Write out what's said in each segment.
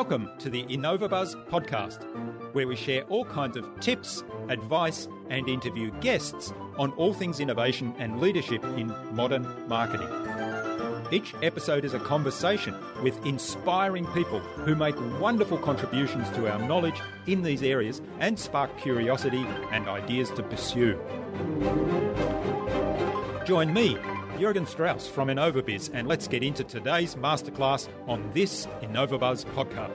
Welcome to the InnovaBuzz podcast, where we share all kinds of tips, advice, and interview guests on all things innovation and leadership in modern marketing. Each episode is a conversation with inspiring people who make wonderful contributions to our knowledge in these areas and spark curiosity and ideas to pursue. Join me, Jürgen Strauss from InnovaBiz, and let's get into today's masterclass on this InnovaBuzz podcast.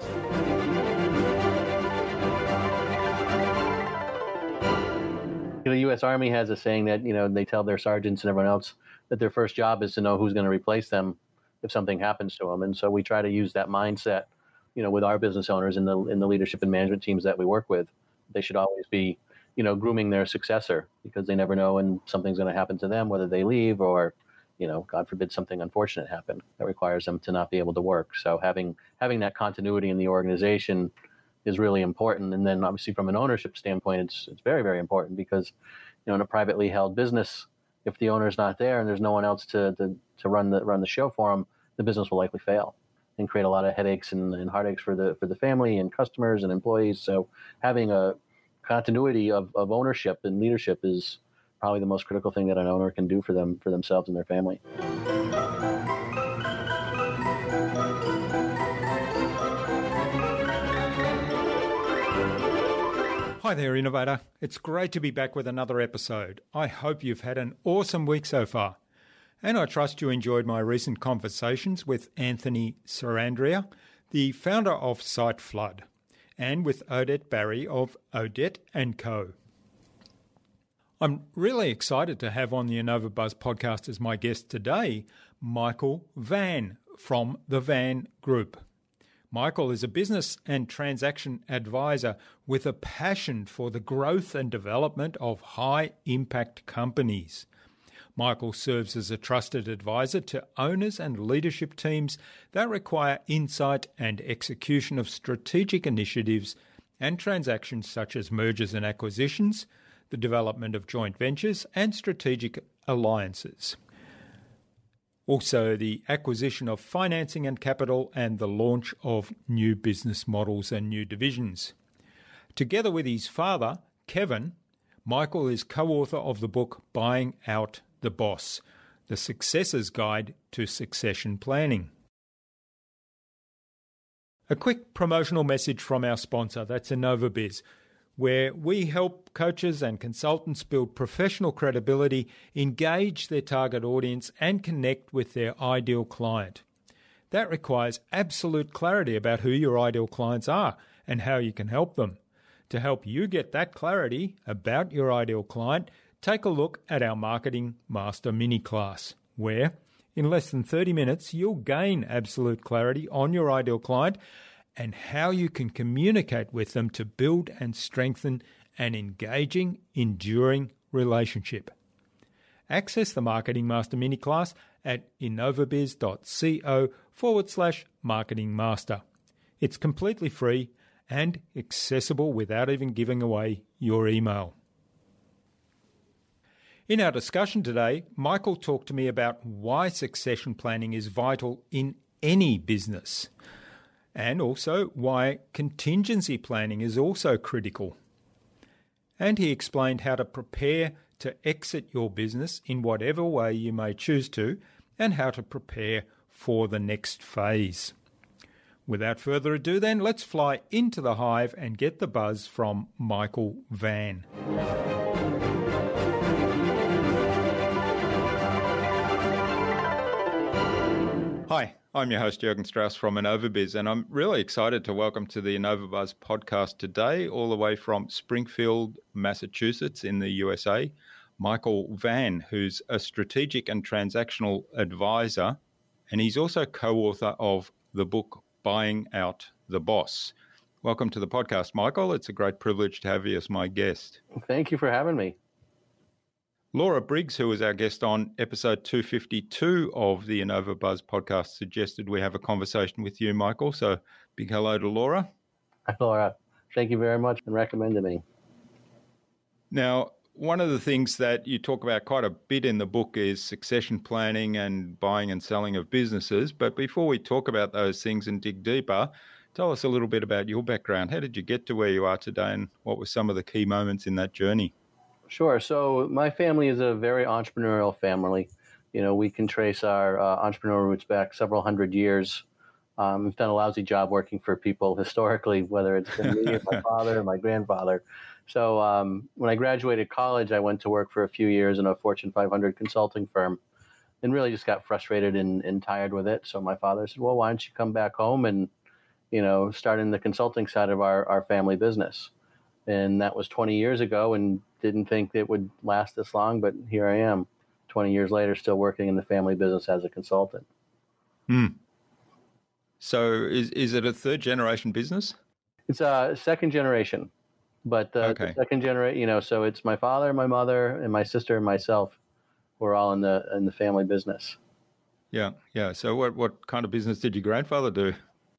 The U.S. Army has a saying that, they tell their sergeants and everyone else that their first job is to know who's going to replace them if something happens to them. And so we try to use that mindset, with our business owners in the leadership and management teams that we work with. They should always be, grooming their successor, because they never know when something's going to happen to them, whether they leave or, God forbid, something unfortunate happen that requires them to not be able to work. So having that continuity in the organization is really important. And then obviously from an ownership standpoint, it's very, very important because, in a privately held business, if the owner's not there and there's no one else to run the show for them, the business will likely fail and create a lot of headaches and heartaches for the family and customers and employees. So having a continuity of ownership and leadership is probably the most critical thing that an owner can do for themselves and their family. Hi there, Innovator. It's great to be back with another episode. I hope you've had an awesome week so far. And I trust you enjoyed my recent conversations with Anthony Sarandria, the founder of SiteFlood, and with Odette Barry of Odette & Co. I'm really excited to have on the InnovaBuzz podcast as my guest today, Michael Vann from the Vann Group. Michael is a business and transaction advisor with a passion for the growth and development of high-impact companies. Michael serves as a trusted advisor to owners and leadership teams that require insight and execution of strategic initiatives and transactions such as mergers and acquisitions, the development of joint ventures, and strategic alliances. Also, the acquisition of financing and capital and the launch of new business models and new divisions. Together with his father, Kevin, Michael is co-author of the book Buying Out the Boss, The Successor's Guide to Succession Planning. A quick promotional message from our sponsor, that's InnovaBiz, where we help coaches and consultants build professional credibility, engage their target audience, and connect with their ideal client. That requires absolute clarity about who your ideal clients are and how you can help them. To help you get that clarity about your ideal client, take a look at our Marketing Master mini class, where in less than 30 minutes, you'll gain absolute clarity on your ideal client and how you can communicate with them to build and strengthen an engaging, enduring relationship. Access the Marketing Master mini class at innovabiz.co/Marketing Master. It's completely free and accessible without even giving away your email. In our discussion today, Michael talked to me about why succession planning is vital in any business, and also why contingency planning is also critical. And he explained how to prepare to exit your business in whatever way you may choose to, and how to prepare for the next phase. Without further ado then, let's fly into the hive and get the buzz from Michael Vann. Hi, I'm your host Jürgen Strauss from InnovaBiz, and I'm really excited to welcome to the InnovaBuzz podcast today, all the way from Springfield, Massachusetts in the USA, Michael Vann, who's a strategic and transactional advisor, and he's also co-author of the book Buying Out the Boss. Welcome to the podcast, Michael. It's a great privilege to have you as my guest. Thank you for having me. Laura Briggs, who was our guest on episode 252 of the InnovaBuzz podcast, suggested we have a conversation with you, Michael. So big hello to Laura. Hi, Laura. Thank you very much for recommending me. Now, one of the things that you talk about quite a bit in the book is succession planning and buying and selling of businesses. But before we talk about those things and dig deeper, Tell us a little bit about your background. How did you get to where you are today, and what were some of the key moments in that journey? Sure. So my family is a very entrepreneurial family. We can trace our entrepreneurial roots back several hundred years. We've done a lousy job working for people historically, whether it's been me or my father or my grandfather. So when I graduated college, I went to work for a few years in a Fortune 500 consulting firm and really just got frustrated and tired with it. So my father said, well, why don't you come back home and, start in the consulting side of our family business? And that was 20 years ago, and didn't think it would last this long, but here I am 20 years later, still working in the family business as a consultant. Hmm. So is it a third generation business? It's a second generation, but the Okay. second generation, so it's my father, my mother, and my sister and myself. We're all in the family business. Yeah. Yeah. So what kind of business did your grandfather do?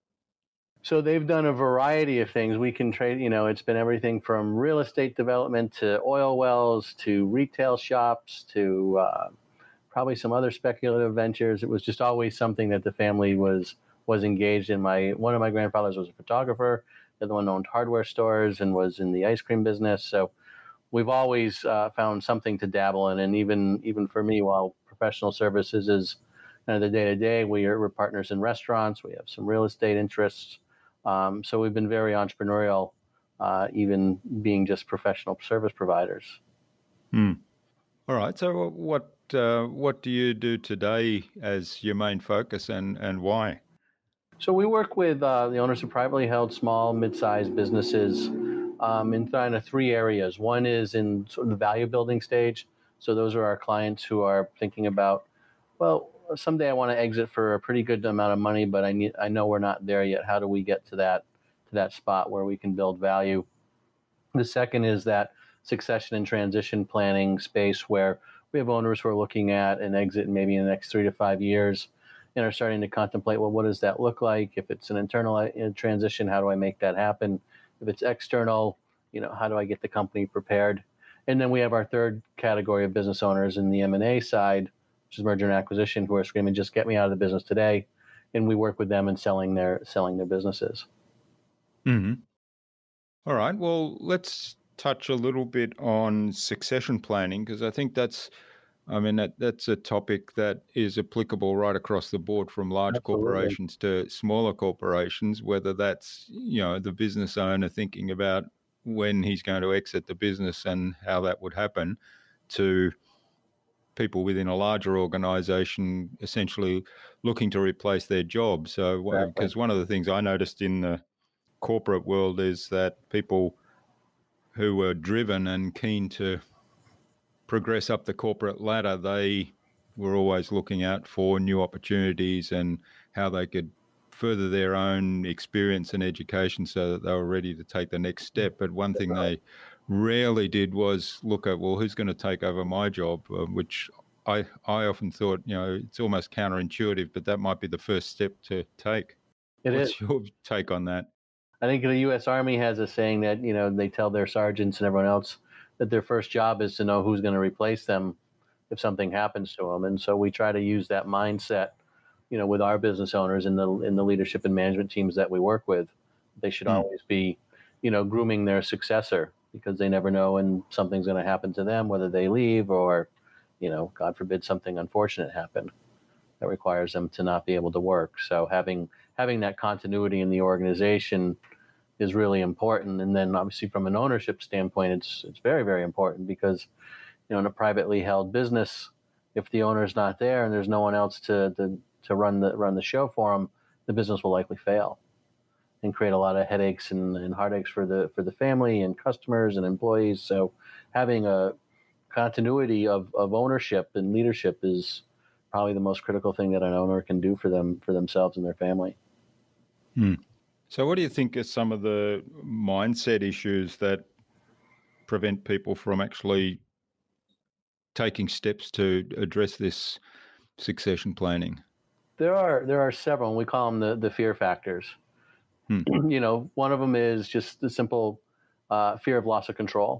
So they've done a variety of things. We can trade, it's been everything from real estate development to oil wells to retail shops to probably some other speculative ventures. It was just always something that the family was engaged in. One of my grandfathers was a photographer. The other one owned hardware stores and was in the ice cream business. So we've always found something to dabble in. And even for me, while professional services is kind of the day to day, we're partners in restaurants. We have some real estate interests. So we've been very entrepreneurial, even being just professional service providers. Hmm. All right. So what do you do today as your main focus, and why? So we work with the owners of privately held small, mid-sized businesses in kind of three areas. One is in sort of the value building stage. So those are our clients who are thinking about, well, someday I want to exit for a pretty good amount of money, but I know we're not there yet. How do we get to that spot where we can build value? The second is that succession and transition planning space where we have owners who are looking at an exit maybe in the next 3 to 5 years and are starting to contemplate, well, what does that look like? If it's an internal transition, how do I make that happen? If it's external, how do I get the company prepared? And then we have our third category of business owners in the M&A side, which is merger and acquisition, who are screaming, just get me out of the business today. And we work with them in selling their businesses. Hmm. All right. Well, let's touch a little bit on succession planning, because I think that's a topic that is applicable right across the board, from large Absolutely. corporations to smaller corporations, whether that's, the business owner thinking about when he's going to exit the business and how that would happen, to people within a larger organization essentially looking to replace their job. So, Exactly. because one of the things I noticed in the corporate world is that people who were driven and keen to progress up the corporate ladder, they were always looking out for new opportunities and how they could further their own experience and education so that they were ready to take the next step. But one thing they rarely did was look at, well, who's going to take over my job, which I often thought, it's almost counterintuitive, but that might be the first step to take. It is. What's your take on that? I think the U.S. Army has a saying that, they tell their sergeants and everyone else that their first job is to know who's going to replace them if something happens to them. And so we try to use that mindset, with our business owners in the leadership and management teams that we work with. They should Hmm. always be, grooming their successor, because they never know when something's going to happen to them, whether they leave or, God forbid, something unfortunate happen that requires them to not be able to work. So having that continuity in the organization is really important. And then obviously from an ownership standpoint, it's very, very important, because in a privately held business, if the owner's not there and there's no one else to run the show for them, the business will likely fail and create a lot of headaches and heartaches for the family and customers and employees. So having a continuity of ownership and leadership is probably the most critical thing that an owner can do for themselves and their family. Hmm. So, what do you think are some of the mindset issues that prevent people from actually taking steps to address this succession planning? There are several, and we call them the fear factors. Hmm. One of them is just the simple fear of loss of control.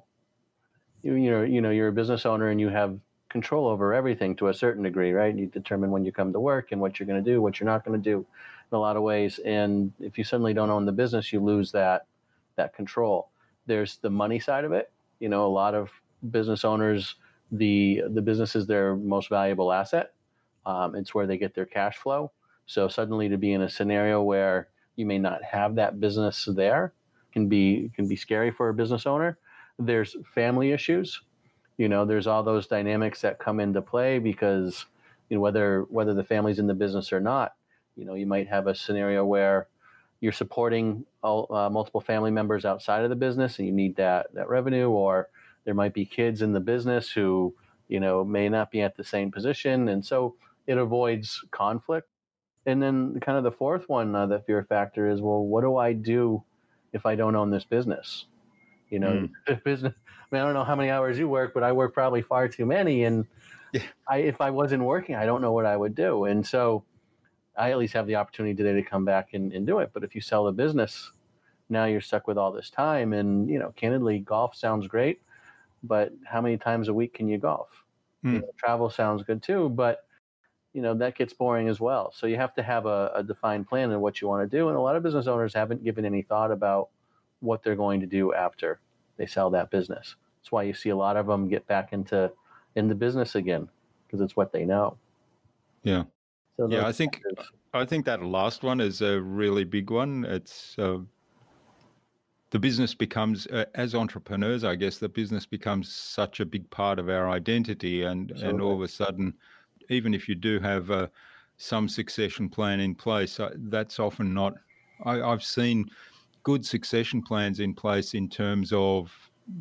You're a business owner and you have control over everything to a certain degree, right? You determine when you come to work and what you're going to do, what you're not going to do, in a lot of ways. And if you suddenly don't own the business, you lose that control. There's the money side of it. A lot of business owners, the business is their most valuable asset. It's where they get their cash flow. So suddenly to be in a scenario where you may not have that business there can be scary for a business owner. There's family issues. There's all those dynamics that come into play because whether the family's in the business or not, you might have a scenario where you're supporting multiple family members outside of the business and you need that revenue, or there might be kids in the business who may not be at the same position, and so it avoids conflict. And then kind of the fourth one, the fear factor is, well, what do I do if I don't own this business? The business. I don't know how many hours you work, but I work probably far too many. And if I wasn't working, I don't know what I would do. And so I at least have the opportunity today to come back and do it. But if you sell the business, now you're stuck with all this time. And, candidly, golf sounds great, but how many times a week can you golf? Travel sounds good too, but that gets boring as well. So you have to have a defined plan in what you want to do. And a lot of business owners haven't given any thought about what they're going to do after they sell that business. That's why you see a lot of them get back into business again, because it's what they know. Yeah. So I think that last one is a really big one. It's the business becomes, as entrepreneurs, I guess, the business becomes such a big part of our identity, and all of a sudden, even if you do have some succession plan in place, that's often not. I've seen good succession plans in place in terms of,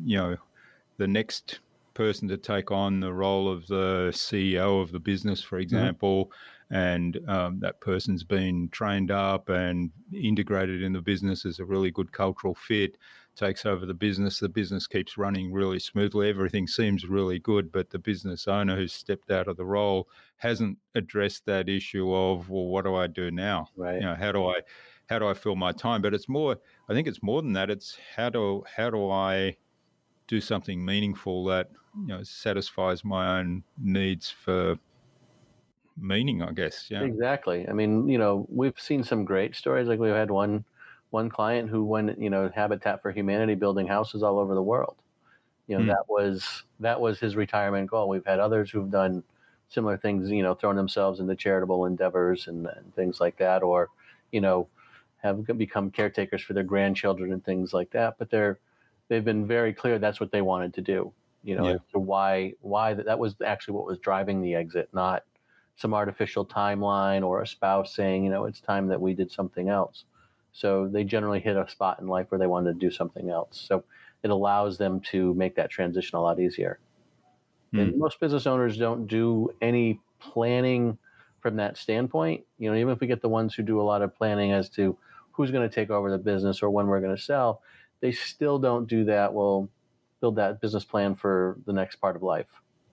the next person to take on the role of the CEO of the business, for example, and that person's been trained up and integrated in the business as a really good cultural fit, takes over the business keeps running really smoothly, everything seems really good, but the business owner who's stepped out of the role hasn't addressed that issue of, well, what do I do now? Right. How do I fill my time? But I think it's more than that. It's how do I do something meaningful that satisfies my own needs for meaning, I guess. Yeah, exactly. I mean, we've seen some great stories. Like, we've had one client who went, Habitat for Humanity, building houses all over the world. That was his retirement goal. We've had others who've done similar things, thrown themselves into charitable endeavors and things like that, or have become caretakers for their grandchildren and things like that. But they've been very clear that's what they wanted to do. As to why that was actually what was driving the exit, not some artificial timeline or a spouse saying, it's time that we did something else. So they generally hit a spot in life where they wanted to do something else. So it allows them to make that transition a lot easier. And most business owners don't do any planning from that standpoint. Even if we get the ones who do a lot of planning as to who's going to take over the business or when we're going to sell, they still don't do that. Well, build that business plan for the next part of life.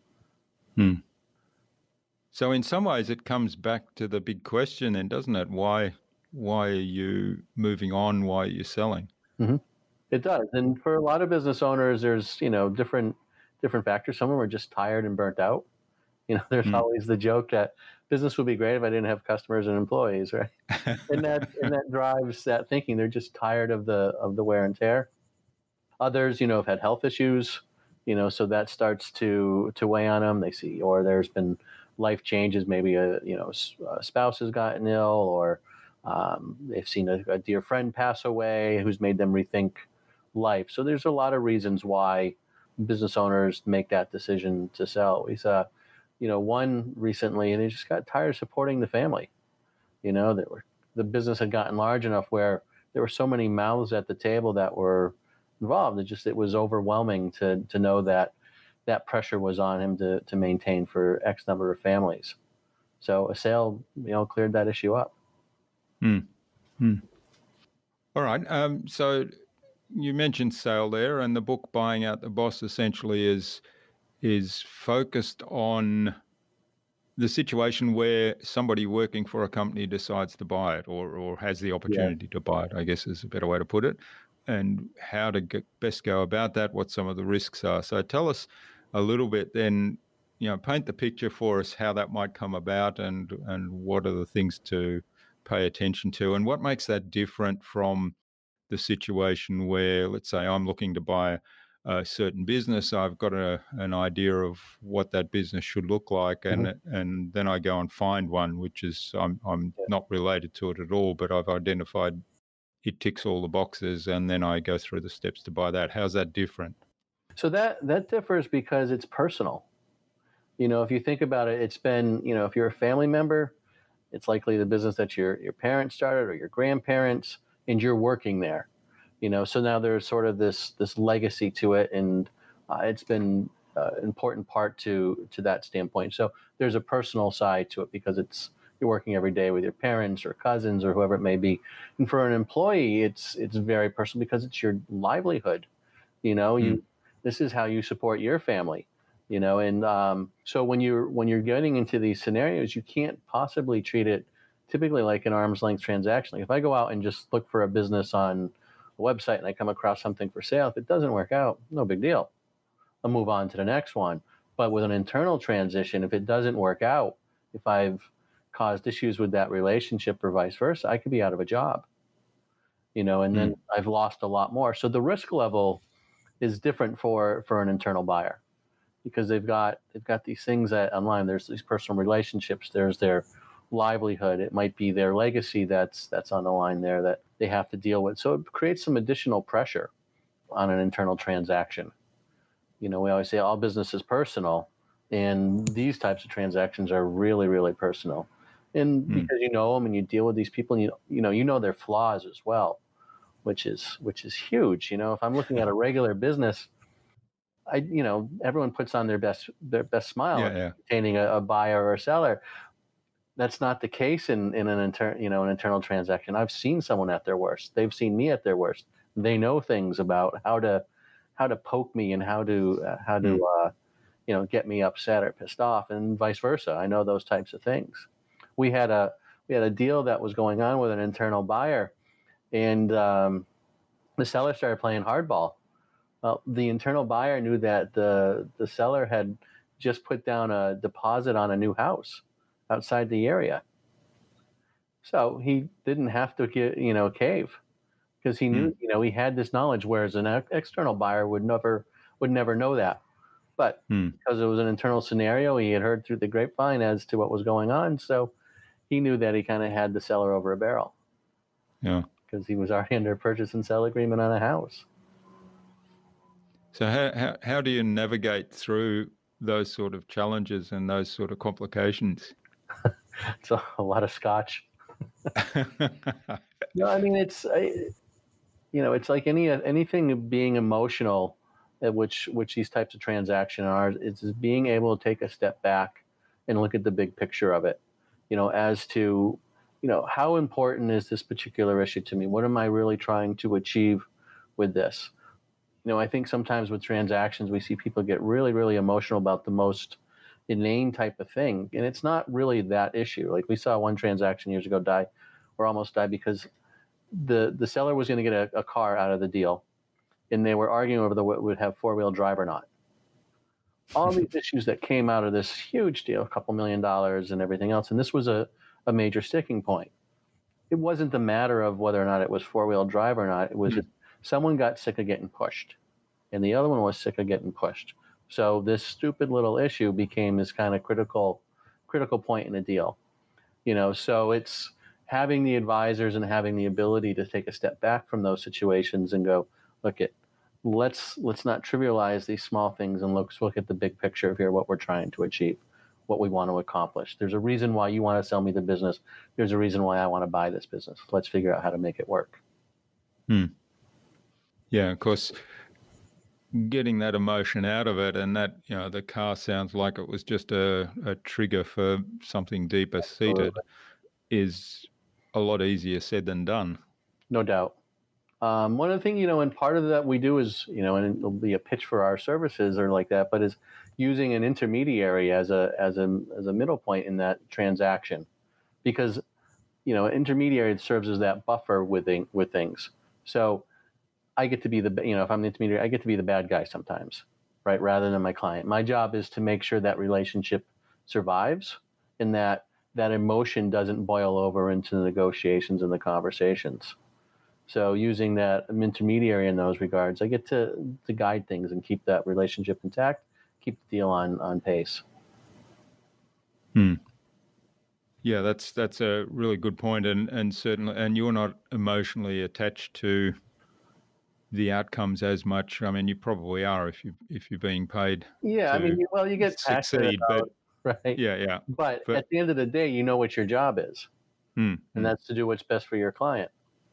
So in some ways it comes back to the big question then, doesn't it? Why are you moving on? Why are you selling? It does. And for a lot of business owners, there's, different factors. Some of them are just tired and burnt out. There's always the joke that business would be great if I didn't have customers and employees, right? and that drives that thinking. They're just tired of the wear and tear. Others, have had health issues, so that starts to weigh on them. They see, or there's been life changes. Maybe a spouse has gotten ill, or they've seen a dear friend pass away who's made them rethink life. So there's a lot of reasons why business owners make that decision to sell. We saw, one recently, and they just got tired of supporting the family. The business had gotten large enough where there were so many mouths at the table that were involved. It was overwhelming to know that pressure was on him to maintain for X number of families. So a sale, cleared that issue up. All right. So you mentioned sale there, and the book Buying Out the Boss essentially is focused on the situation where somebody working for a company decides to buy it or has the opportunity to buy it, I guess is a better way to put it, and how to best go about that, what some of the risks are. So tell us a little bit then, paint the picture for us how that might come about and what are the things to pay attention to? And what makes that different from the situation where, let's say, I'm looking to buy a certain business, I've got an idea of what that business should look like, and then I go and find one, which is I'm not related to it at all, but I've identified it ticks all the boxes, and then I go through the steps to buy that. How's that different? So that differs because it's personal. If you think about it, it's been, if you're a family member, it's likely the business that your parents started or your grandparents, and you're working there. So now there's sort of this legacy to it, and it's been an important part to that standpoint. So there's a personal side to it because you're working every day with your parents or cousins or whoever it may be. And for an employee, it's very personal because it's your livelihood. This is how you support your family. And so when you're getting into these scenarios, you can't possibly treat it typically like an arm's length transaction. Like if I go out and just look for a business on a website and I come across something for sale, if it doesn't work out, no big deal. I'll move on to the next one. But with an internal transition, if it doesn't work out, if I've caused issues with that relationship or vice versa, I could be out of a job, and then I've lost a lot more. So the risk level is different for an internal buyer because they've got these things that online, there's these personal relationships, there's their livelihood, it might be their legacy that's on the line there that they have to deal with. So it creates some additional pressure on an internal transaction. We always say all business is personal, and these types of transactions are really, really personal. And because you know them and you deal with these people, and you know their flaws as well, which is huge. If I'm looking at a regular business, everyone puts on their best smile containing a buyer or a seller. That's not the case in an internal transaction. I've seen someone at their worst. They've seen me at their worst. They know things about how to poke me and how to get me upset or pissed off, and vice versa. I know those types of things. We had a deal that was going on with an internal buyer, and the seller started playing hardball. Well, the internal buyer knew that the seller had just put down a deposit on a new house outside the area. So he didn't have to cave because he knew, he had this knowledge, whereas an external buyer would never know that. But because it was an internal scenario, he had heard through the grapevine as to what was going on. So he knew that he kind of had the seller over a barrel. Yeah. Because he was already under a purchase and sell agreement on a house. So how do you navigate through those sort of challenges and those sort of complications? It's a lot of scotch. No, I mean, it's like anything being emotional, which these types of transactions are. It's being able to take a step back and look at the big picture of it, as to, how important is this particular issue to me? What am I really trying to achieve with this? I think sometimes with transactions, we see people get really, really emotional about the most inane type of thing. And it's not really that issue. Like we saw one transaction years ago die or almost die because the seller was going to get a car out of the deal, and they were arguing over what would have four-wheel drive or not. All these issues that came out of this huge deal, a couple $1 million and everything else. And this was a major sticking point. It wasn't the matter of whether or not it was four-wheel drive or not. It was just someone got sick of getting pushed, and the other one was sick of getting pushed. So this stupid little issue became this kind of critical point in the deal. So it's having the advisors and having the ability to take a step back from those situations and go, let's not trivialize these small things, and let's look at the big picture of here, what we're trying to achieve, what we want to accomplish. There's a reason why you want to sell me the business. There's a reason why I want to buy this business. Let's figure out how to make it work. Yeah, of course, getting that emotion out of it, and that, the car sounds like it was just a trigger for something deeper seated, is a lot easier said than done. No doubt. One of the things, and part of that we do is, and it'll be a pitch for our services or like that, but is using an intermediary as a middle point in that transaction, because, an intermediary serves as that buffer with things. So I get to be if I'm the intermediary, I get to be the bad guy sometimes, right? Rather than my client. My job is to make sure that relationship survives, and that that emotion doesn't boil over into the negotiations and the conversations. So using that intermediary in those regards, I get to guide things and keep that relationship intact, keep the deal on pace. Yeah, that's a really good point, and certainly, and you're not emotionally attached to the outcomes as much. I mean, you probably are if you're being paid Yeah, I mean, to you get passionate succeed, but about, right? yeah. But But at the end of the day, you know what your job is, and mm, that's to do what's best for your client,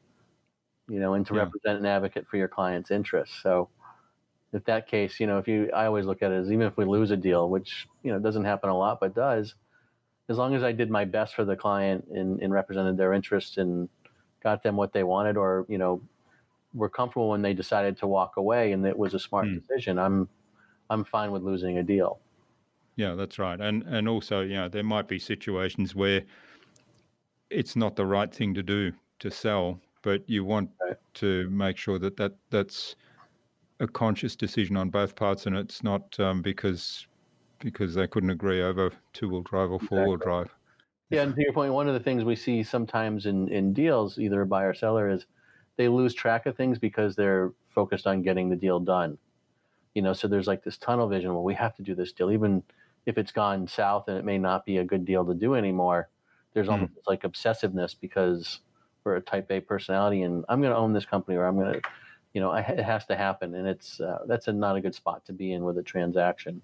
and to yeah, represent and advocate for your client's interests. So if that case, I always look at it as even if we lose a deal, which, doesn't happen a lot, but does, as long as I did my best for the client and represented their interests and got them what they wanted, or, were comfortable when they decided to walk away and it was a smart decision, I'm fine with losing a deal. yeah, that's right. And also, there might be situations where it's not the right thing to do to sell, but you want Right. to make sure that's a conscious decision on both parts, and it's not because they couldn't agree over two-wheel drive or four-wheel Exactly. drive. Yeah, and to your point, one of the things we see sometimes in deals, either a buyer or seller, is they lose track of things because they're focused on getting the deal done. So there's like this tunnel vision. Well, we have to do this deal, even if it's gone south and it may not be a good deal to do anymore. There's almost this like obsessiveness because we're a type A personality, and I'm going to own this company, or I'm going to, it has to happen, and that's not a good spot to be in with a transaction.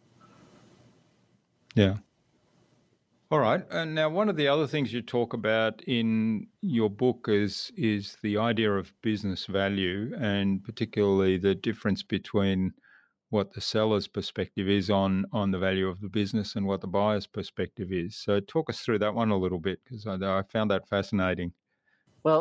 Yeah. All right. And now one of the other things you talk about in your book is the idea of business value, and particularly the difference between what the seller's perspective is on the value of the business and what the buyer's perspective is. So talk us through that one a little bit, because I found that fascinating. Well,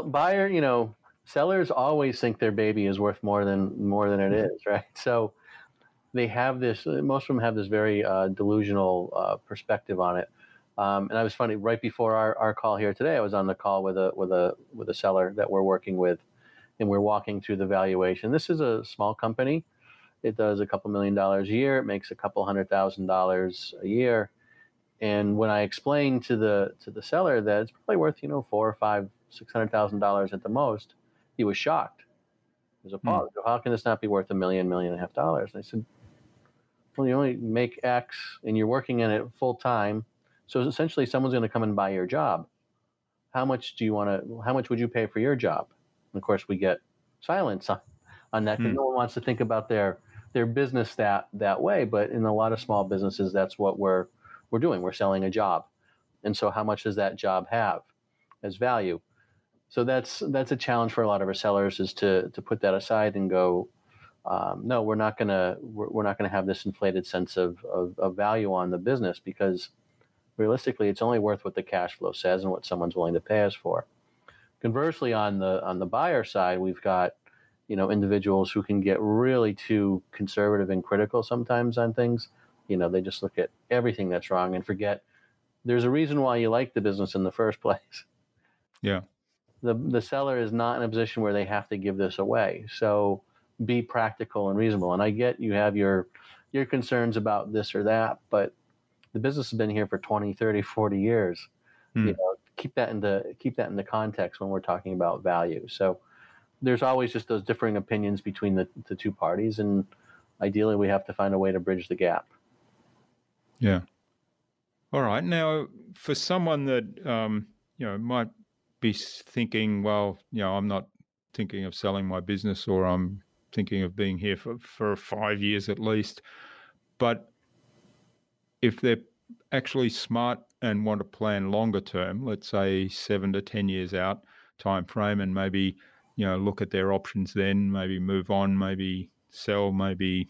sellers always think their baby is worth more than it is, right? So they have this. Most of them have this very delusional perspective on it. And I was funny, right before our call here today, I was on the call with a seller that we're working with, and we're walking through the valuation. This is a small company. It does a couple $1 million a year. It makes a couple $100,000 a year. And when I explained to the seller that it's probably worth $4 or $5, $600,000 at the most, he was shocked. There's a pause. How can this not be worth $1 million, $1.5 million? And I said, well, you only make X, and you're working in it full time. So essentially, someone's going to come and buy your job. How much would you pay for your job? And of course, we get silence on that because no one wants to think about their business that way. But in a lot of small businesses, that's what we're doing. We're selling a job. And so how much does that job have as value? So that's a challenge for a lot of our sellers, is to put that aside and go, no, we're not gonna have this inflated sense of value on the business, because realistically, it's only worth what the cash flow says and what someone's willing to pay us for. Conversely, on the buyer side, we've got individuals who can get really too conservative and critical sometimes on things. They just look at everything that's wrong and forget there's a reason why you like the business in the first place. Yeah. The seller is not in a position where they have to give this away. So be practical and reasonable. And I get you have your concerns about this or that, but the business has been here for 20, 30, 40 years. Keep that into context when we're talking about value. So there's always just those differing opinions between the two parties, and ideally we have to find a way to bridge the gap. Yeah. All right. Now, for someone that might be thinking, well, I'm not thinking of selling my business, or I'm thinking of being here for 5 years at least, but if they're actually smart and want to plan longer term, let's say 7 to 10 years out time frame, and maybe look at their options then, maybe move on, maybe sell, maybe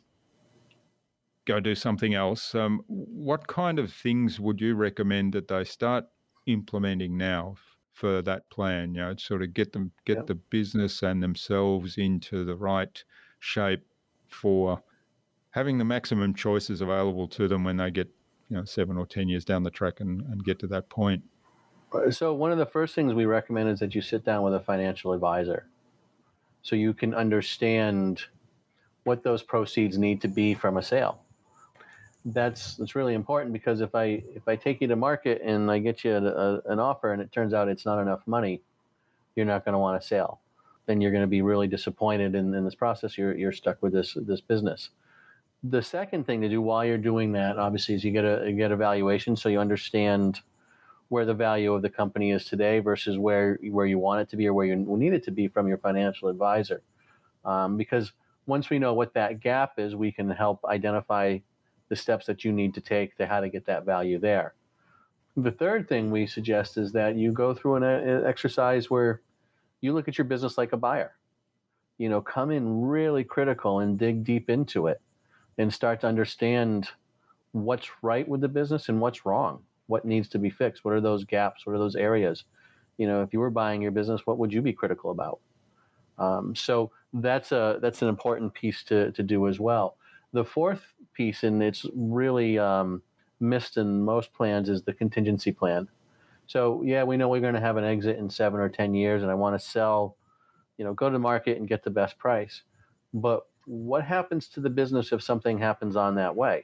go do something else. What kind of things would you recommend that they start implementing now for that plan? Sort of get the business and themselves into the right shape for having the maximum choices available to them when they get 7 or 10 years down the track and get to that point. So one of the first things we recommend is that you sit down with a financial advisor, so you can understand what those proceeds need to be from a sale. that's really important, because if I take you to market and I get you an offer and it turns out it's not enough money, you're not going to want to sell. Then you're going to be really disappointed in this process. You're stuck with this business. The second thing to do while you're doing that, obviously, is you get a valuation, so you understand where the value of the company is today versus where you want it to be or where you need it to be from your financial advisor. Because once we know what that gap is, we can help identify the steps that you need to take to how to get that value there. The third thing we suggest is that you go through an exercise where you look at your business like a buyer. Come in really critical and dig deep into it and start to understand what's right with the business and what's wrong, what needs to be fixed, what are those gaps, what are those areas. If you were buying your business, what would you be critical about? So that's an important piece to do as well. The fourth piece, and it's really missed in most plans, is the contingency plan. So yeah, we know we're going to have an exit in 7 or 10 years, and I want to sell, go to the market and get the best price. But what happens to the business if something happens on that way?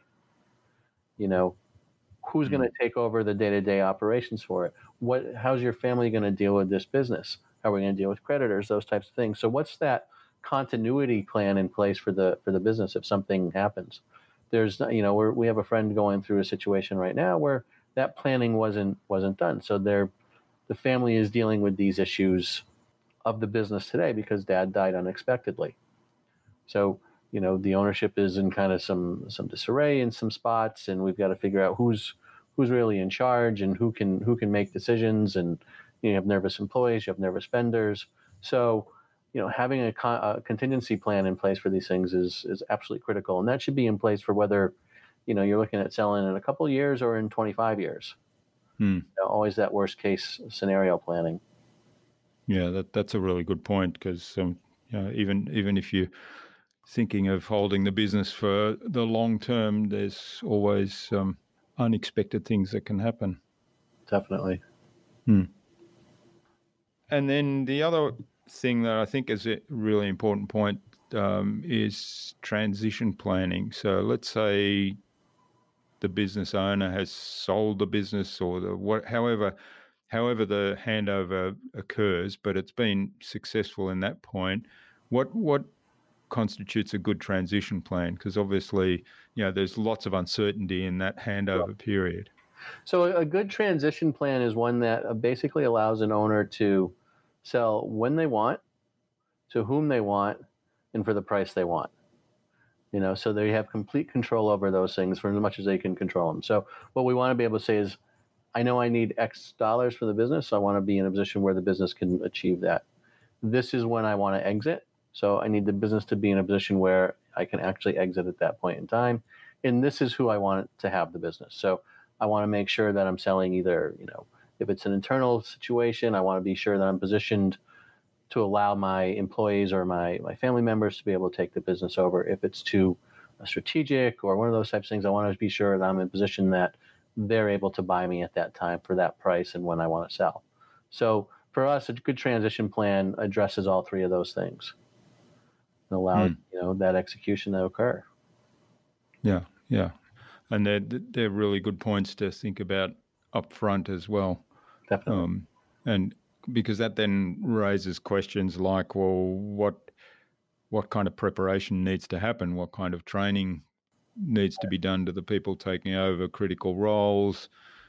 Who's going to take over the day-to-day operations for it? How's your family going to deal with this business? How are we going to deal with creditors? Those types of things. So what's that continuity plan in place for the business if something happens? There's, we have a friend going through a situation right now where that planning wasn't done. So the family is dealing with these issues of the business today because dad died unexpectedly. So, the ownership is in kind of some disarray in some spots, and we've got to figure out who's really in charge and who can make decisions. And you have nervous employees, you have nervous vendors. So, having a contingency plan in place for these things is absolutely critical, and that should be in place for whether, you're looking at selling in a couple of years or in 25 years. Always that worst case scenario planning. Yeah, that's a really good point, because even if you're thinking of holding the business for the long term, there's always unexpected things that can happen. Definitely. And then the other thing that I think is a really important point is transition planning. So let's say the business owner has sold the business, or however the handover occurs, but it's been successful in that point. What constitutes a good transition plan? Because obviously, there's lots of uncertainty in that handover period. So a good transition plan is one that basically allows an owner to sell when they want, to whom they want, and for the price they want. So they have complete control over those things for as much as they can control them. So what we want to be able to say is, I know I need X dollars for the business, so I want to be in a position where the business can achieve that. This is when I want to exit. So I need the business to be in a position where I can actually exit at that point in time. And this is who I want to have the business. So I want to make sure that I'm selling either, if it's an internal situation, I want to be sure that I'm positioned to allow my employees or my family members to be able to take the business over. If it's to a strategic or one of those types of things, I want to be sure that I'm in a position that they're able to buy me at that time for that price and when I want to sell. So for us, a good transition plan addresses all three of those things and allows that execution to occur. Yeah. And they're really good points to think about up front as well. Definitely. And because that then raises questions like, well, what kind of preparation needs to happen? What kind of training needs to be done to the people taking over critical roles?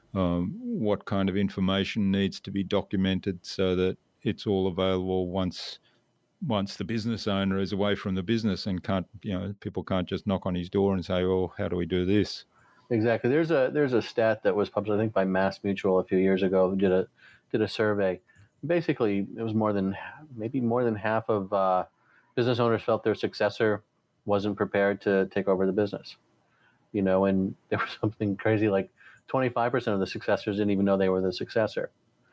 What kind of information needs to be documented so that it's all available once the business owner is away from the business and people can't just knock on his door and say, well, how do we do this? Exactly. There's a stat that was published, I think, by MassMutual a few years ago, who did a survey. Basically, it was more than half of business owners felt their successor wasn't prepared to take over the business. And there was something crazy like 25% of the successors didn't even know they were the successor.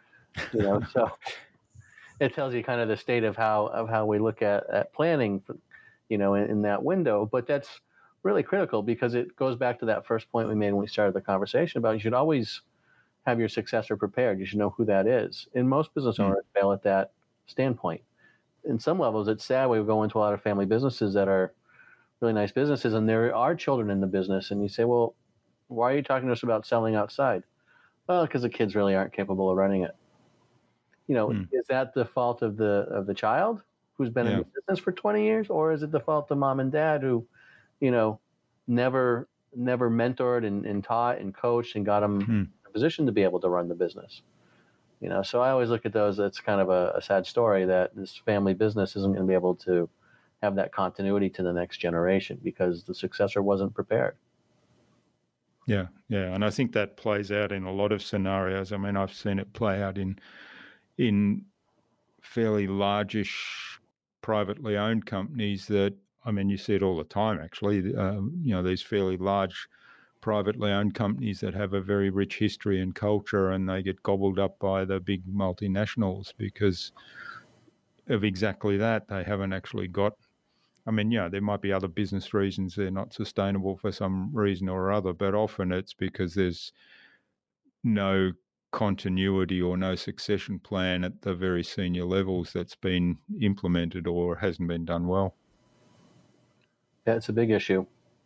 So it tells you kind of the state of how we look at planning, in that window. But that's really critical, because it goes back to that first point we made when we started the conversation about you should always have your successor prepared. You should know who that is. And most business owners fail at that standpoint. In some levels, it's sad. We go into a lot of family businesses that are really nice businesses, and there are children in the business, and you say, well, why are you talking to us about selling outside? Well, because the kids really aren't capable of running it. Is that the fault of the child who's been in Yeah. the business for 20 years, or is it the fault of mom and dad who, you know, never mentored and taught and coached and got them in a position to be able to run the business? So I always look at those. It's kind of a sad story that this family business isn't going to be able to have that continuity to the next generation because the successor wasn't prepared. Yeah, yeah, and I think that plays out in a lot of scenarios. I mean, I've seen it play out in fairly largish privately owned companies that, I mean, you see it all the time, actually. These fairly large privately owned companies that have a very rich history and culture, and they get gobbled up by the big multinationals because of exactly that. They haven't actually got, I mean, there might be other business reasons they're not sustainable for some reason or other, but often it's because there's no continuity or no succession plan at the very senior levels that's been implemented or hasn't been done well. Yeah, it's a big issue.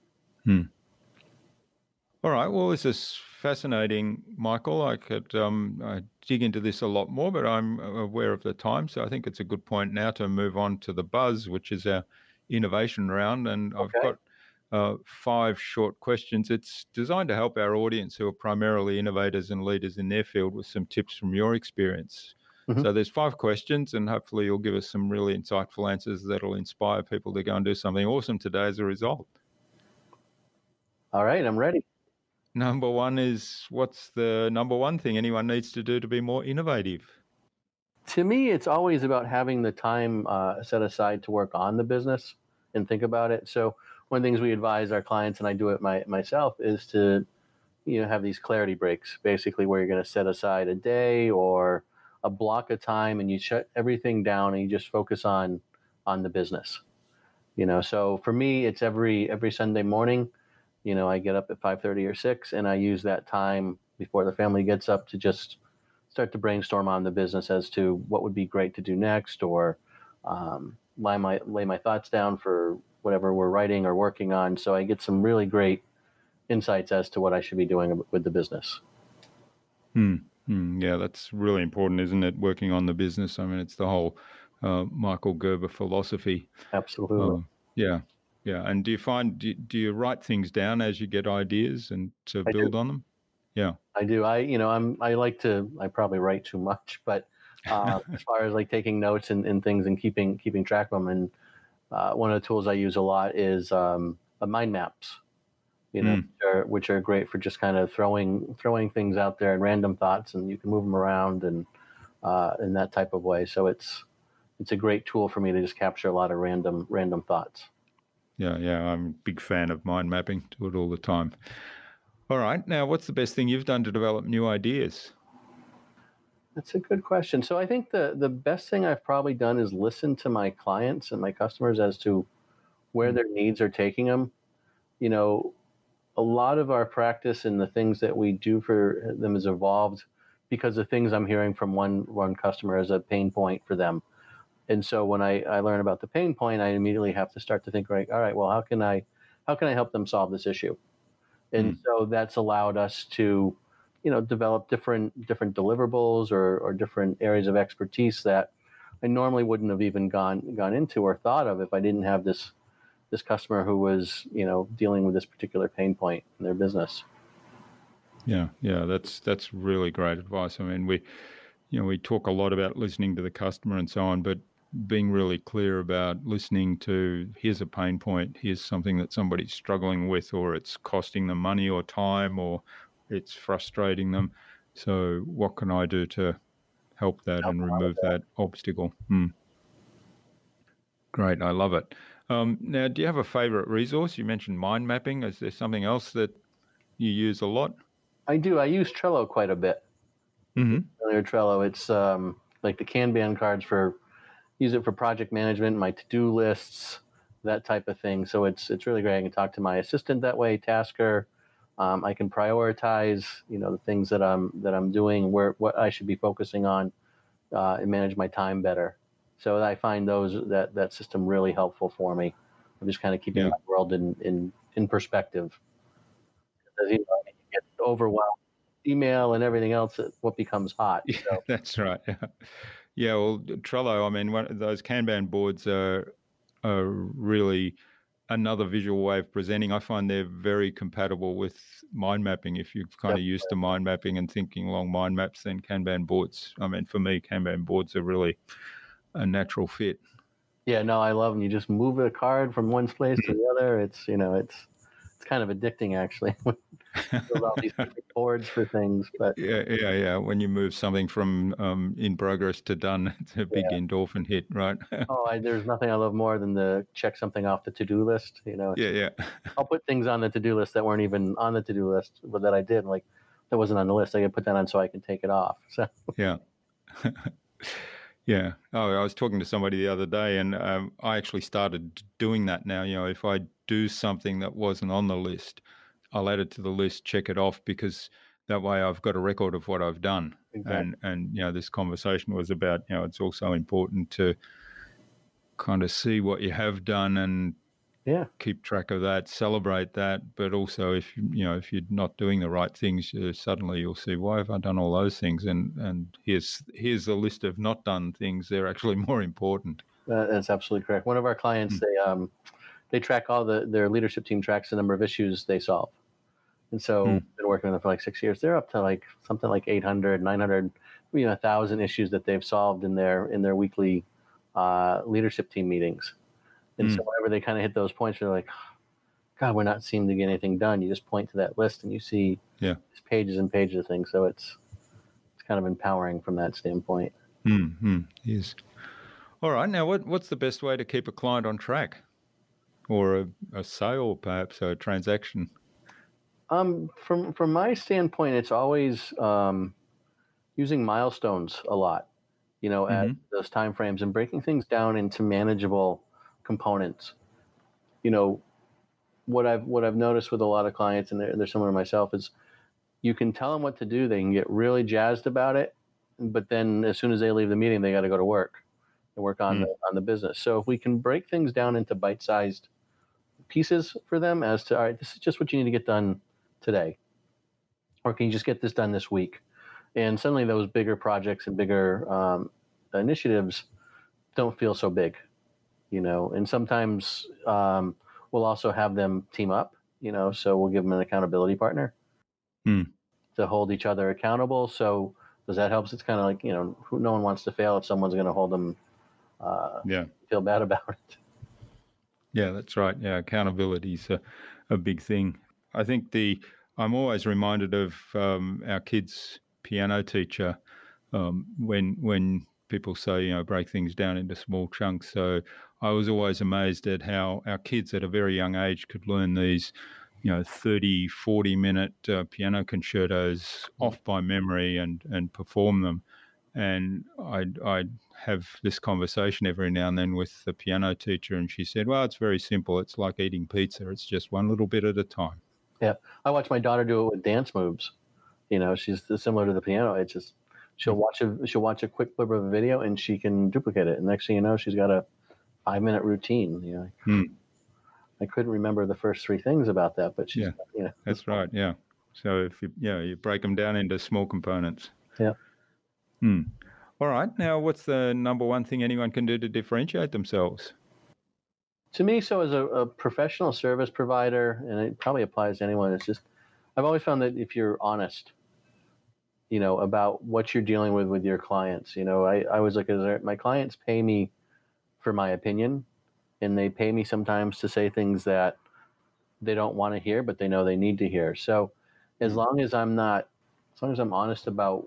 All right. Well, this is fascinating, Michael. I could dig into this a lot more, but I'm aware of the time. So I think it's a good point now to move on to the buzz, which is our innovation round. And I've got 5 short questions. It's designed to help our audience, who are primarily innovators and leaders in their field, with some tips from your experience. Mm-hmm. So there's 5 questions, and hopefully you'll give us some really insightful answers that'll inspire people to go and do something awesome today as a result. All right, I'm ready. Number 1 is, what's the number 1 thing anyone needs to do to be more innovative? To me, it's always about having the time set aside to work on the business and think about it. So one of the things we advise our clients, and I do it myself, is to have these clarity breaks, basically, where you're going to set aside a day or a block of time and you shut everything down and you just focus on the business. So for me, it's every Sunday morning. I get up at 5:30 or 6, and I use that time before the family gets up to just start to brainstorm on the business as to what would be great to do next, or lay my thoughts down for whatever we're writing or working on. So I get some really great insights as to what I should be doing with the business. Yeah, that's really important, isn't it? Working on the business. I mean, it's the whole Michael Gerber philosophy. Absolutely. Yeah. And do you you write things down as you get ideas and to build on them? Yeah, I do. I probably write too much, but as far as like taking notes and things and keeping track of them, and one of the tools I use a lot is mind maps. Which are great for just kind of throwing things out there and random thoughts, and you can move them around and in that type of way. So it's a great tool for me to just capture a lot of random thoughts. Yeah, I'm a big fan of mind mapping. Do it all the time. All right. Now, what's the best thing you've done to develop new ideas? That's a good question. So I think the best thing I've probably done is listen to my clients and my customers as to where their needs are taking them. A lot of our practice and the things that we do for them has evolved because of things I'm hearing from one customer as a pain point for them. And so when I learn about the pain point, I immediately have to start to think, all right, well, how can I help them solve this issue? And so that's allowed us to, develop different deliverables or different areas of expertise that I normally wouldn't have even gone into or thought of if I didn't have this customer who was, dealing with this particular pain point in their business. Yeah, that's really great advice. I mean, we talk a lot about listening to the customer and so on, but being really clear about listening to, here's a pain point, here's something that somebody's struggling with, or it's costing them money or time, or it's frustrating them. So what can I do to help that and remove that obstacle? Great, I love it. Now, do you have a favorite resource? You mentioned mind mapping. Is there something else that you use a lot? I do. I use Trello quite a bit. Trello. It's like the Kanban cards use it for project management, my to-do lists, that type of thing. So it's really great. I can talk to my assistant that way, Tasker. I can prioritize, the things that I'm doing, what I should be focusing on, and manage my time better. So I find that system really helpful for me. I'm just kind of keeping my world in perspective. As get overwhelmed. Email and everything else, what becomes hot. Yeah, So that's right. Yeah, well, Trello, I mean, those Kanban boards are really another visual way of presenting. I find they're very compatible with mind mapping. If you're kind of definitely. used to mind mapping and thinking along mind maps, then Kanban boards, I mean, for me, Kanban boards are really a natural fit. Yeah, no, I love them. You just move a card from one place to the other. It's it's kind of addicting actually. Build all these different boards for things, but Yeah. When you move something from in progress to done, it's a big yeah. endorphin hit, right? There's nothing I love more than to check something off the to-do list. Yeah. I'll put things on the to-do list that weren't even on the to-do list, but that I did, like that wasn't on the list. I can put that on so I can take it off. So Yeah. Yeah. Oh, I was talking to somebody the other day, and I actually started doing that now. If I do something that wasn't on the list, I'll add it to the list, check it off, because that way I've got a record of what I've done. exactly. And this conversation was about, it's also important to kind of see what you have done and Yeah. keep track of that, celebrate that. But also, if you're not doing the right things, suddenly you'll see, why have I done all those things? And here's a list of not done things. They're actually more important. That's absolutely correct. One of our clients, they track their leadership team tracks the number of issues they solve. And so I've been working with them for like 6 years. They're up to like something like 800, 900, 1,000 issues that they've solved in their weekly leadership team meetings. And so whenever they kind of hit those points, they're like, God, we're not seeming to get anything done. You just point to that list and you see pages and pages of things. So it's kind of empowering from that standpoint. Yes. All right. Now, what's the best way to keep a client on track, or a sale, perhaps, or a transaction? From my standpoint, it's always using milestones a lot, at those time frames, and breaking things down into manageable components. What I've noticed with a lot of clients, and they're similar to myself, is you can tell them what to do, they can get really jazzed about it, but then as soon as they leave the meeting, they got to go to work and work on the business. So if we can break things down into bite-sized pieces for them, as to, all right, this is just what you need to get done today, or can you just get this done this week? And suddenly those bigger projects and bigger initiatives don't feel so big, and sometimes we'll also have them team up, so we'll give them an accountability partner to hold each other accountable. So does that help? It's kind of like, no one wants to fail if someone's going to hold them feel bad about it. Yeah, that's right. Yeah, accountability is a big thing. I think I'm always reminded of our kids' piano teacher when people say, break things down into small chunks. So I was always amazed at how our kids at a very young age could learn these, 30, 40-minute piano concertos off by memory and perform them. And I'd have this conversation every now and then with the piano teacher, and she said, well, it's very simple. It's like eating pizza. It's just one little bit at a time. Yeah. I watch my daughter do it with dance moves. She's similar to the piano. It's just, she'll watch a quick clip of a video and she can duplicate it. And next thing you know, she's got a 5-minute routine. I couldn't remember the first 3 things about that, but she's, that's right. Yeah. So if you break them down into small components. Yeah. All right. Now, what's the number one thing anyone can do to differentiate themselves? To me, so as a professional service provider, and it probably applies to anyone, it's just, I've always found that if you're honest, about what you're dealing with your clients, I always look at my clients pay me for my opinion, and they pay me sometimes to say things that they don't want to hear, but they know they need to hear. So as long as I'm honest about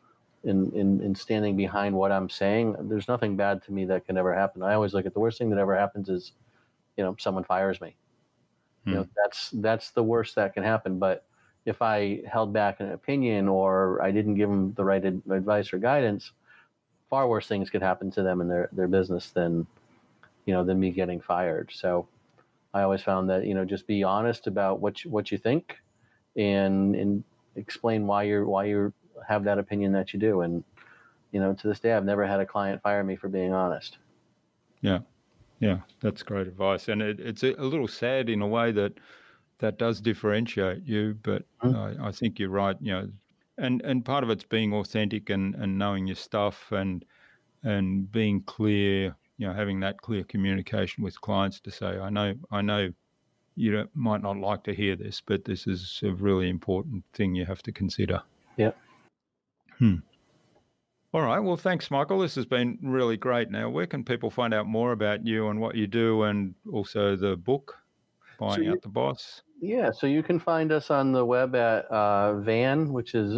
in standing behind what I'm saying, there's nothing bad to me that can ever happen. I always look at the worst thing that ever happens is, someone fires me. That's the worst that can happen. But if I held back an opinion, or I didn't give them the right advice or guidance, far worse things could happen to them in their business than me getting fired. So I always found that, just be honest about what you think, and explain why you have that opinion that you do. And, to this day, I've never had a client fire me for being honest. Yeah, that's great advice. And it's a little sad in a way that that does differentiate you, but I think you're right, and part of it's being authentic and knowing your stuff and being clear, having that clear communication with clients to say, I know you might not like to hear this, but this is a really important thing you have to consider. Yeah. All right. Well, thanks, Michael. This has been really great. Now, where can people find out more about you and what you do, and also the book, Buying Out the Boss? Yeah. So you can find us on the web at VANN, which is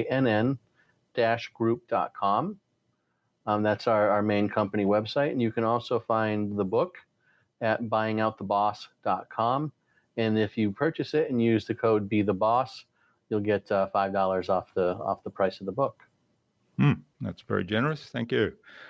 VANN-group.com. That's our main company website. And you can also find the book at buyingouttheboss.com. And if you purchase it and use the code BeTheBoss, you'll get $5 off the price of the book. That's very generous. Thank you.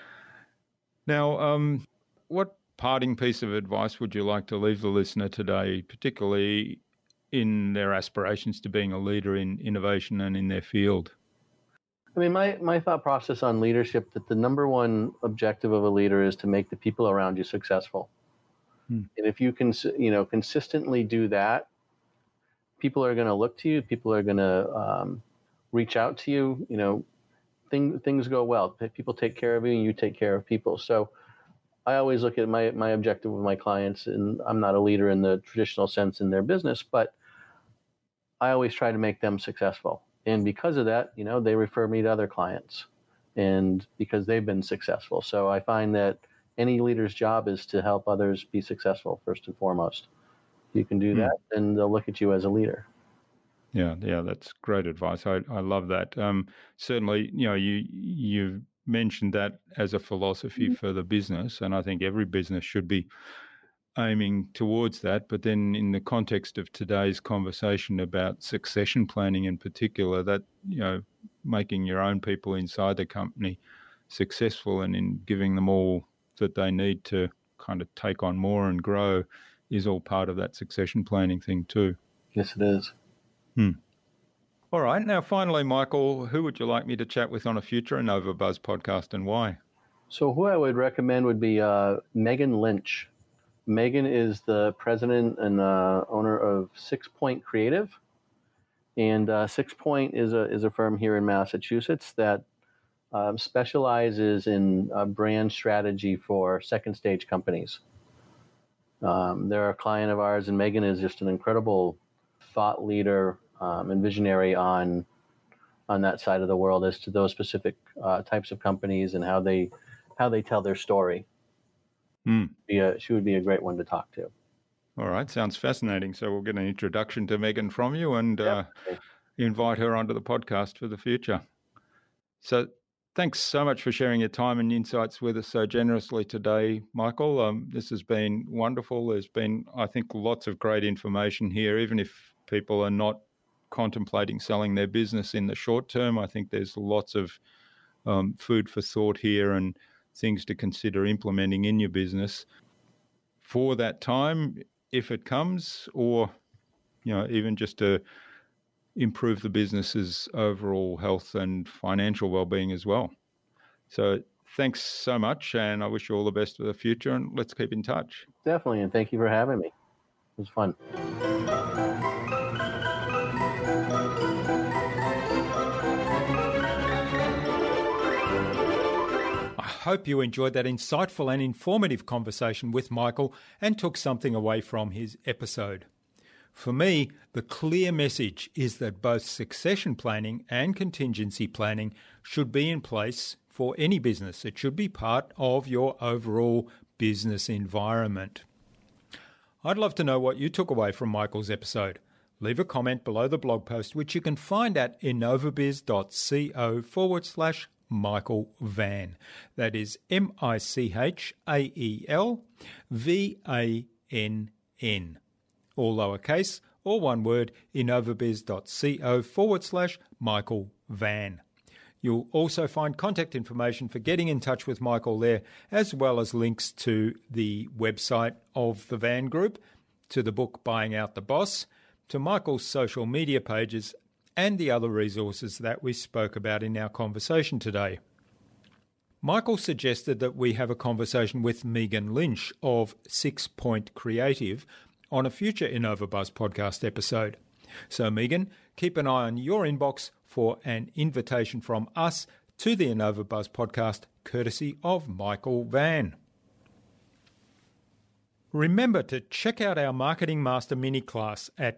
Now, what parting piece of advice would you like to leave the listener today, particularly in their aspirations to being a leader in innovation and in their field? I mean, my thought process on leadership, that the number one objective of a leader is to make the people around you successful. And if you can, consistently do that, people are going to look to you. People are going to reach out to you. Things go well. People take care of you, and you take care of people. So I always look at my objective with my clients, and I'm not a leader in the traditional sense in their business, but I always try to make them successful. And because of that, they refer me to other clients, and because they've been successful. So I find that any leader's job is to help others be successful first and foremost. If you can do that, then they'll look at you as a leader. Yeah, that's great advice. I love that. Certainly, you mentioned that as a philosophy for the business, and I think every business should be aiming towards that. But then in the context of today's conversation about succession planning in particular, that, making your own people inside the company successful and in giving them all that they need to kind of take on more and grow is all part of that succession planning thing too. Yes, it is. All right. Now, finally, Michael, who would you like me to chat with on a future InnovaBuzz podcast, and why? So who I would recommend would be Megan Lynch. Megan is the president and owner of 6 Point Creative. And 6 Point is a firm here in Massachusetts that specializes in brand strategy for second stage companies. They're a client of ours, and Megan is just an incredible thought leader and visionary on that side of the world as to those specific types of companies and how they tell their story. She would be a great one to talk to. All right, sounds fascinating. So we'll get an introduction to Megan from you and invite her onto the podcast for the future. So thanks so much for sharing your time and insights with us so generously today, Michael. This has been wonderful. There's been, I think, lots of great information here, even if people are not contemplating selling their business in the short term. I think there's lots of food for thought here and things to consider implementing in your business for that time, if it comes, or even just to improve the business's overall health and financial well-being as well. So thanks so much, and I wish you all the best for the future, and let's keep in touch. Definitely, and thank you for having me. It was fun. I hope you enjoyed that insightful and informative conversation with Michael and took something away from his episode. For me, the clear message is that both succession planning and contingency planning should be in place for any business. It should be part of your overall business environment. I'd love to know what you took away from Michael's episode. Leave a comment below the blog post, which you can find at innovabiz.co/Michael Vann. That is MichaelVann. All lowercase, all one word, innovabiz.co/Michael Vann. You'll also find contact information for getting in touch with Michael there, as well as links to the website of the Vann Group, to the book Buying Out the Boss, to Michael's social media pages, and the other resources that we spoke about in our conversation today. Michael suggested that we have a conversation with Megan Lynch of 6 Point Creative on a future InnovaBuzz podcast episode. So, Megan, keep an eye on your inbox for an invitation from us to the InnovaBuzz podcast, courtesy of Michael Van. Remember to check out our Marketing Master mini class at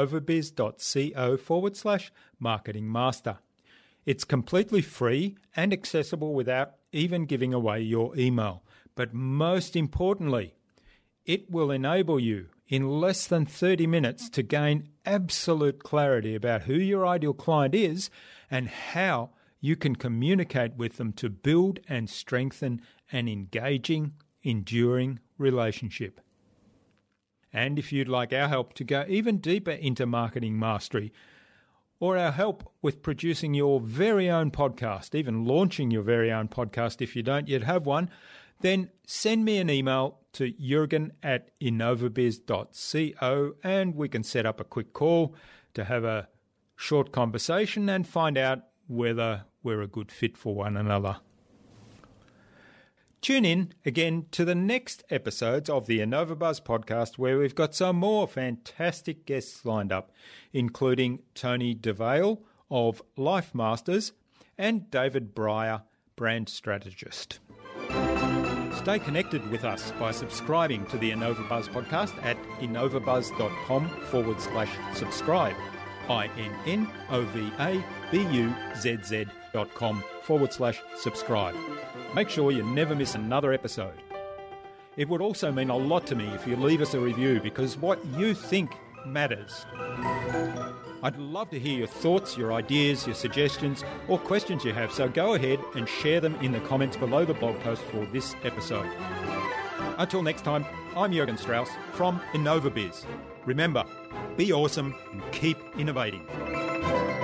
innovabiz.co/Marketing Master. It's completely free and accessible without even giving away your email. But most importantly, it will enable you in less than 30 minutes to gain absolute clarity about who your ideal client is and how you can communicate with them to build and strengthen an engaging, enduring relationship. And if you'd like our help to go even deeper into marketing mastery, or our help with producing your very own podcast, even launching your very own podcast if you don't yet have one, then send me an email to jurgen@innovabiz.co and we can set up a quick call to have a short conversation and find out whether we're a good fit for one another. Tune in again to the next episodes of the InnovaBuzz podcast, where we've got some more fantastic guests lined up, including Tony DeVale of Life Masters and David Breyer, brand strategist. Stay connected with us by subscribing to the InnovaBuzz podcast at innovabuzz.com/subscribe. innovabuzz.com/subscribe. Make sure you never miss another episode. It would also mean a lot to me if you leave us a review, because what you think matters. I'd love to hear your thoughts, your ideas, your suggestions, or questions you have, so go ahead and share them in the comments below the blog post for this episode. Until next time, I'm Jurgen Strauss from InnovaBiz. Remember, be awesome and keep innovating.